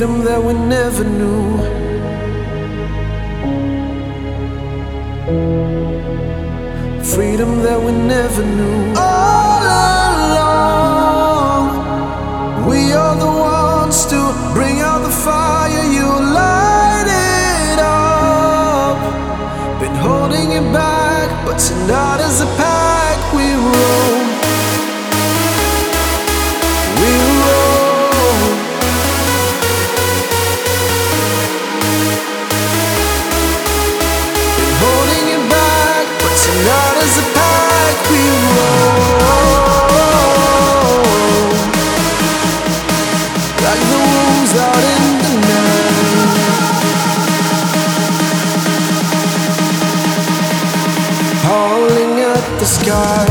freedom that we never knew. Freedom that we never knew. All along, we are the ones to bring out the fire. You light it up. Been holding it back, but tonight as a pack we roam. We roam. Been holding it back, but tonight as a pack we roam. Like the wolves out in the night. Howling at the sky.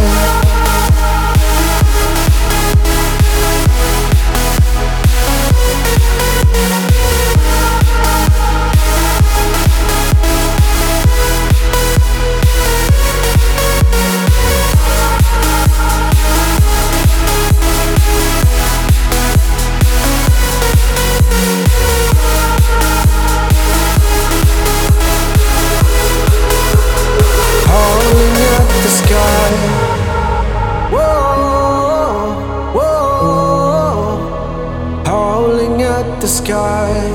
The sky.